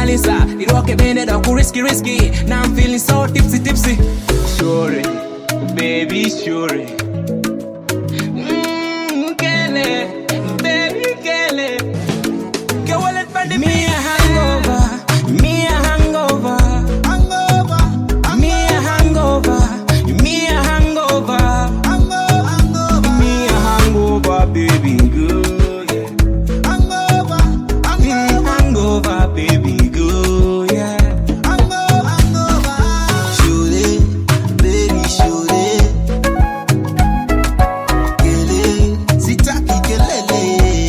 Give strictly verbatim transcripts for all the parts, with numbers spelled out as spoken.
Mona Lisa, it rock a bend up, risky, risky. Now I'm feeling so tipsy, tipsy. Sure, baby, sure. Mmm, Kelly, baby, Kelly. Get wallet for the me a hangover, me a hangover, hangover, me a hangover, me a hangover, hangover, me a hangover, baby girl, yeah. Hangover, hangover, hangover, baby girl, yeah. Hangover, hangover, shoot it, baby, shoot it. Kelly, sitaki kelele.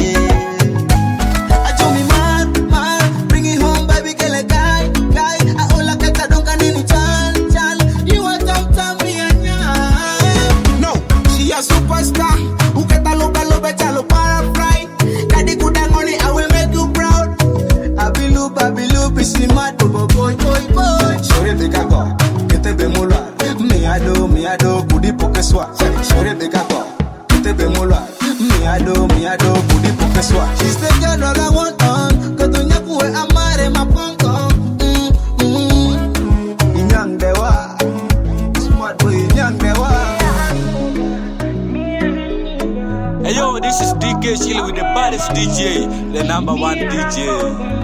Miado, miado, kudi pokeswa. Shore bekako, kete bemola. Miado, miado, kudi pokeswa. She's the girl that I want on. Katunya kuwe amare maponko. Mm, mm. Inyang dewa, smart boy inyang dewa. Hey yo, this is D K Shilly with the baddest D J, the number one D J.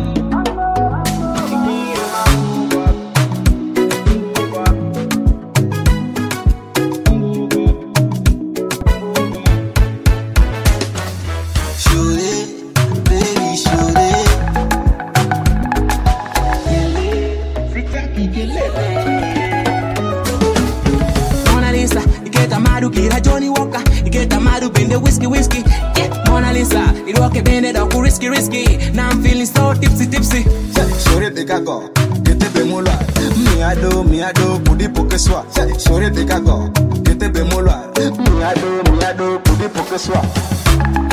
Mona Lisa, you get a madu kira Johnny Walker, you get a madu bend the whiskey whiskey. Yeah, Mona Lisa, you rock a bend it up, risky risky. Now I'm feeling so tipsy tipsy. Shore bekago, kete bemola. Miado, miado, kudi pokeswa. Shore bekago, kete bemola. Miado, miado, kudi pokeswa.